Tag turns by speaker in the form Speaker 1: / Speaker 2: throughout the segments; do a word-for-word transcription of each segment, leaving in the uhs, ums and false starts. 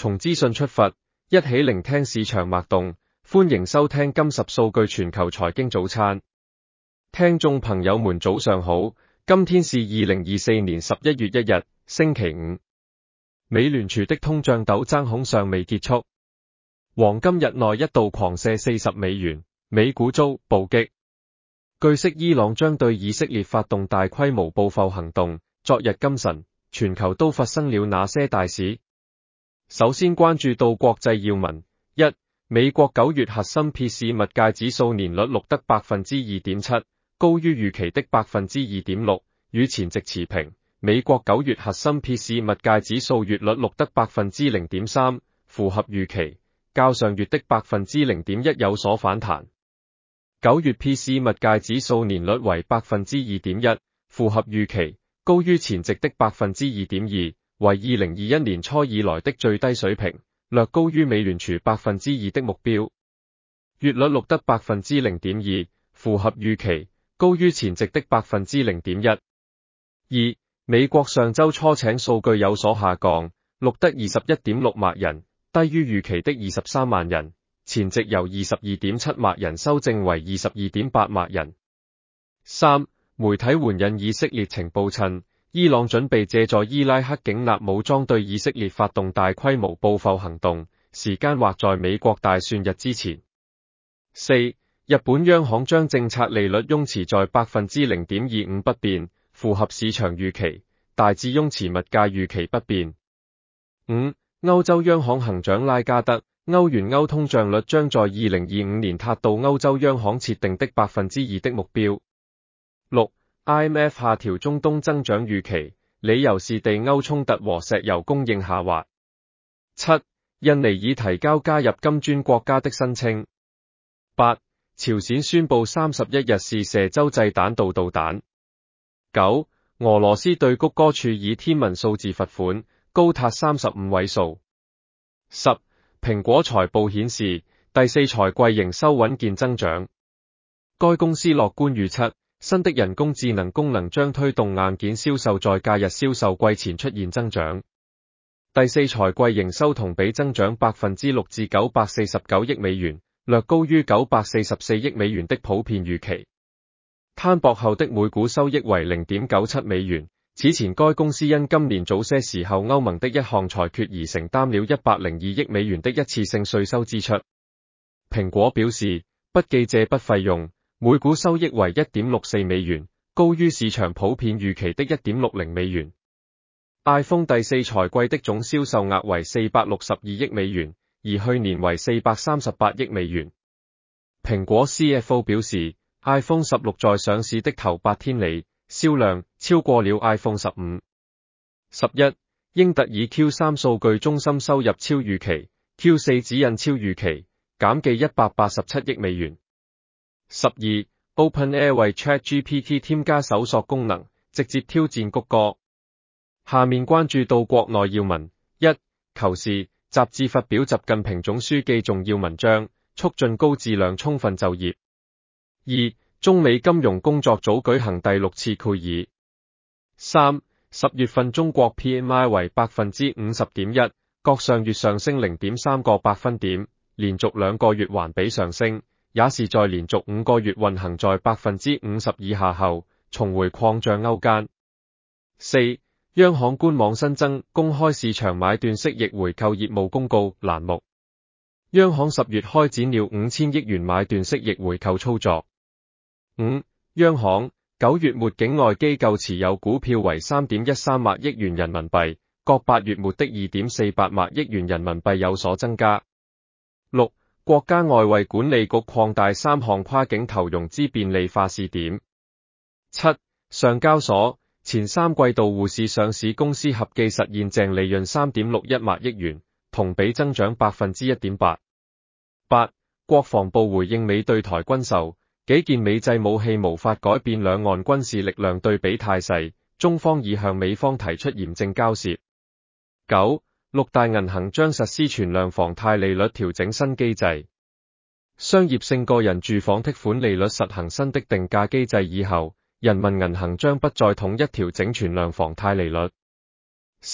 Speaker 1: 從資訊出發，一起聆聽市場脈動。歡迎收聽今十數據全球財經早餐。聽眾朋友們早上好，今天是二零二四年十一月一日，星期五。美聯儲的通脹鬥爭恐尚未結束，黃金日內一度狂瀉四十美元，美股遭暴擊。據悉，伊朗將對以色列發動大規模報復行動。昨日今晨，全球都發生了哪些大事？首先關注到國際要聞：一、美國九月核心 P C 物價指數年率錄得百分之二點七，高於預期的百分之二點六，與前值持平。美國九月核心 P C 物價指數月率錄得百分之零點三，符合預期，較上月的百分之零點一有所反彈。九月 P C 物價指數年率為百分之二點一，符合預期，高於前值的百分之二點二，為二零二一年初以來的最低水平，略高於美聯儲百分之二的目標。月率錄得百分之零點二，符合預期，高於前值的百分之零點一。二、美國上周初請數據有所下降，錄得二十一點六萬人，低於預期的二十三萬人，前值由二十二點七萬人修正為二十二點八萬人。三、媒體援引以色列情報稱，伊朗準備借助伊拉克警納武裝對以色列發動大規模報復行動，時間或在美國大選日之前。四、日本央行將政策利率擁持在百分之零點二五不變，符合市場預期，大致擁持物價預期不變。五、歐洲央行行長拉加德，歐元歐通脹率將在二零二五年達到歐洲央行設定的百分之二的目標。六、I M F 下調中東增長預期，理由是地歐衝突和石油供應下滑。七、印尼已提交加入金磚國家的申請。八、朝鮮宣布三十一日試射洲際彈道導彈。九、俄羅斯對谷歌處以天文數字罰款，高達三十五位數。十、蘋果財報顯示，第四財季營收穩健增長。該公司樂觀預測，新的人工智能功能將推動硬件銷售在假日銷售季前出現增長。第四財季營收同比增長百分之六至九百四十九億美元，略高於九百四十四億美元的普遍預期。攤薄後的每股收益為零點九七美元。此前該公司因今年早些時候歐盟的一項裁決而承擔了一百零二億美元的一次性稅收支出。蘋果表示，不計這筆費用，每股收益為一點六四美元，高於市場普遍預期的一點六零美元。iPhone 第四財季的總銷售額為四百六十二億美元，而去年為四百三十八億美元。蘋果 C F O 表示， iPhone 十六在上市的頭八天裡，銷量超過了 iPhone 十五。十一、英特爾 Q 三 數據中心收入超預期， Q 四 指引超預期，減記一百八十七億美元。十二、OpenAI 為 ChatGPT 添加搜索功能，直接挑戰谷歌。下面關注到國內要聞：一、求是雜誌發表習近平總書記重要文章，促進高質量充分就業。二、中美金融工作組舉行第六次會議。三、十月份中國 P M I 為百分之五十點一，較上月上升零點三個百分點，連續兩個月環比上升，也是在連續五個月運行在百分之五十以下後，重回擴張區間。四、央行官網新增公開市場買斷式逆回購業務公告欄目。央行十月開展了五千億元買斷式逆回購操作。五、央行九月末境外機構持有股票為 三點一三萬億元人民幣，較八月末的 二點四八萬億元人民幣有所增加。六、國家外匯管理局擴大三項跨境投融資便利化試點。七、上交所前三季度滬市上市公司合計實現淨利潤 三點六一萬億元，同比增長 百分之一點八。八、國防部回應美對台軍售，幾件美製武器無法改變兩岸軍事力量對比態勢，中方已向美方提出嚴正交涉。九、六大銀行將實施存量房貸利率調整新機制，商業性個人住房貸款利率實行新的定價機制以後，人民銀行將不再統一調整存量房貸利率。十、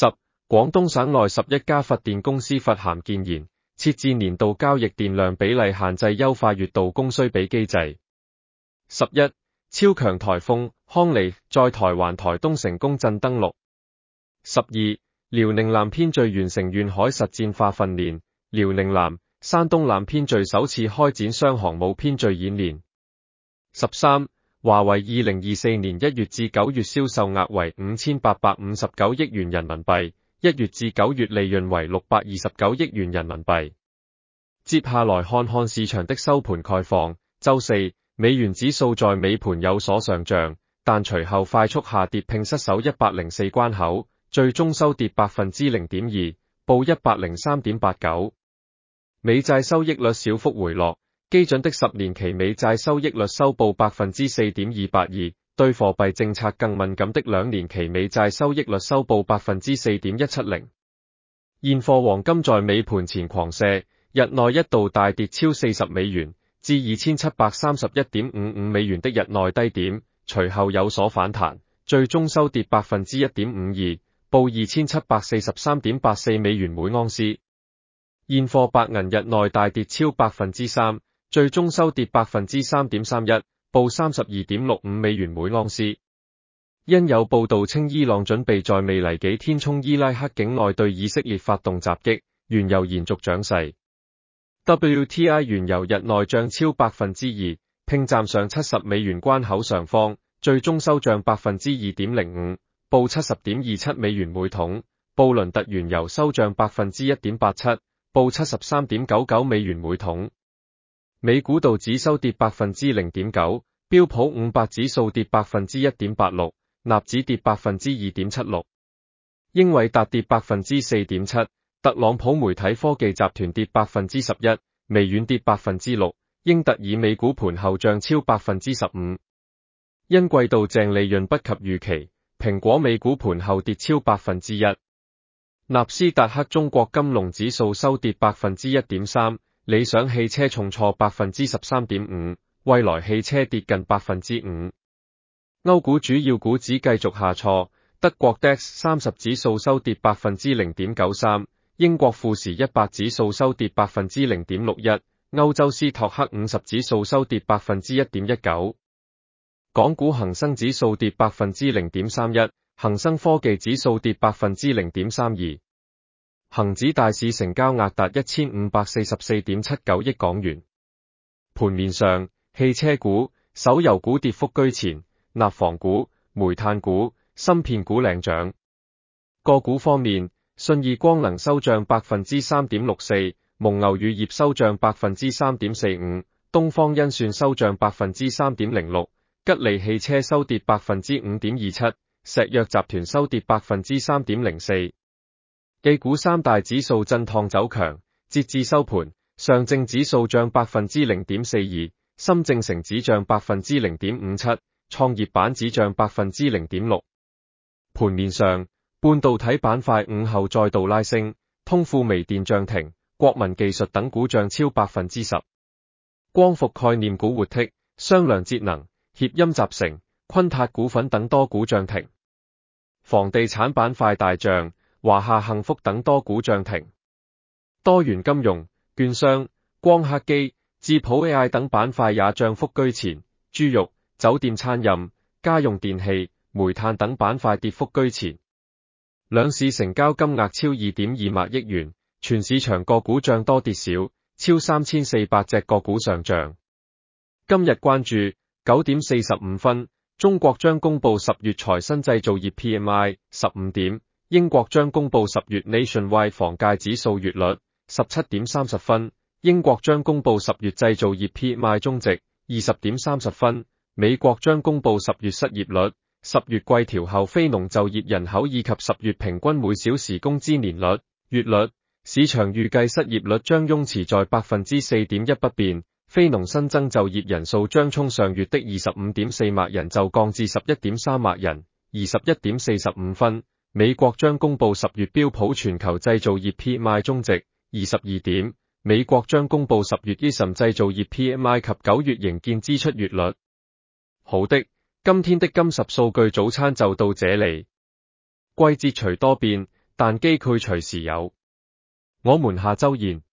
Speaker 1: 廣東省內十一家發電公司發函建言，設置年度交易電量比例限制，優化月度供需比機制。十一、超強颱風康妮在台灣台東成功震登陸。十二、遼寧艦編隊完成沿海實戰化訓練，遼寧艦、山東艦編隊首次開展雙航母編隊演練。十三、華為二零二四年一月至九月銷售額為五千八百五十九億元人民幣，一月至九月利潤為六百二十九億元人民幣。接下來看看市場的收盤概況。周四，美元指數在尾盤有所上漲，但隨後快速下跌，並失守一百零四關口，最終收跌百分之零點二，報一百零三點八九。美債收益率小幅回落，基準的十年期美債收益率收報百分之四點二八二，對貨幣政策更敏感的兩年期美債收益率收報百分之四點一七零。現貨黃金在尾盤前狂瀉，日內一度大跌超四十美元，至二千七百三十一點五五美元的日內低點，隨後有所反彈，最終收跌百分之一點五二，報二千七百四十三點八四美元每盎司。現貨白銀日內大跌超百分之三，最終收跌百分之三點三一，報三十二點六五美元每盎司。因有報道稱伊朗準備在未來幾天從伊拉克境內對以色列發動襲擊，原油延續漲勢。W T I 原油日內漲超百分之二，並站上七十美元關口上方，最終收漲百分之二點零五，報七十點二七美元每桶。布倫特原油收漲百分之一點八七，報七十三點九九美元每桶。美股道指收跌百分之零點九，標普五百指數跌百分之一點八六，納指跌百分之二點七六。英偉達跌百分之四點七。特朗普媒體科技集團跌百分之十一，微軟跌百分之六，英特爾美股盤後漲超百分之十五。因季度淨利潤不及預期，蘋果美股盤後跌超百分之一。納斯達克中國金龍指數收跌百分之一點三，理想汽車重挫百分之十三點五，蔚來汽車跌近百分之五。歐股主要股指繼續下挫，德國 D A X 三十指數收跌百分之零點九三。英國富時一百指數收跌百分之零點六一，歐洲斯托克五十指數收跌百分之一點一九。港股恒生指數跌百分之零點三一，恒生科技指數跌百分之零點三二。恒指大市成交額達一千五百四十四點七九億港元。盤面上，汽車股、手遊股跌幅居前，內房股、煤炭股、芯片股領漲。個股方面，信義光能收漲百分之三點六四，蒙牛乳業收漲百分之三點四五，東方甄選收漲百分之三點零六，吉利汽車收跌百分之五點二七，石藥集團收跌百分之三點零四。A股三大指數震盪走強，截至收盤，上證指數漲百分之零點四二，深證成指漲百分之零點五七，創業板指漲百分之零點六。盤面上，半導體板塊午後再度拉升，通富微電漲停，國民技術等股漲超百分之十。光伏概念股活剔，雙良節能、協鑫集成、昆達股份等多股漲停。房地產板塊大漲，華夏幸福等多股漲停。多元金融、券商、光刻機、智譜 A I 等板塊也漲幅居前，豬肉、酒店餐飲、家用電器、煤炭等板塊跌幅居前。兩市成交金額超二點二萬億元，全市場個股漲多跌少，超三千四百隻個股上漲。今日關注九點四十五分，中國將公布十月財新製造業 P M I 十五點，英國將公布十月 Nationwide 房價指數月率十七點三十分，英國將公布十月製造業 P M I 終值二十點三十分，美國將公布十月失業率、十月季調後非農就業人口以及十月平均每小時工資年率、月率。市場預計失業率將維持在百分之四點一不變，非農新增就業人數將從上月的二十五點四萬人就降至十一點三萬人，二十一點四十五分。美國將公布十月標普全球製造業 P M I 終值二十二點，美國將公布十月 I S M 製造業 P M I 及九月營建支出月率。好的。今天的金十數據早餐就到這裡。季節隨多變， 但機會隨時有。我們下周見。